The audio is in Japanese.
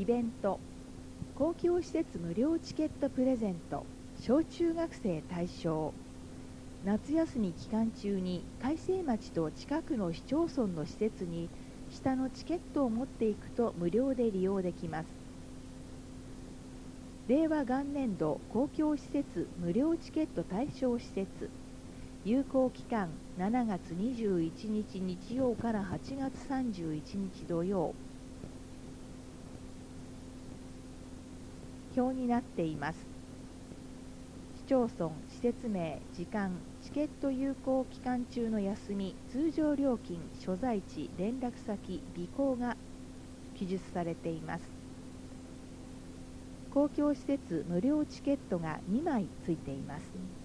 イベント、公共施設無料チケットプレゼント、小中学生対象。夏休み期間中に開成町と近くの市町村の施設に下のチケットを持っていくと無料で利用できます。令和元年度公共施設無料チケット対象施設、有効期間7月21日日曜から8月31日土曜。表になっています。市町村、施設名、時間、チケット有効期間中の休み、通常料金、所在地、連絡先、備考が記述されています。公共施設無料チケットが2枚ついています。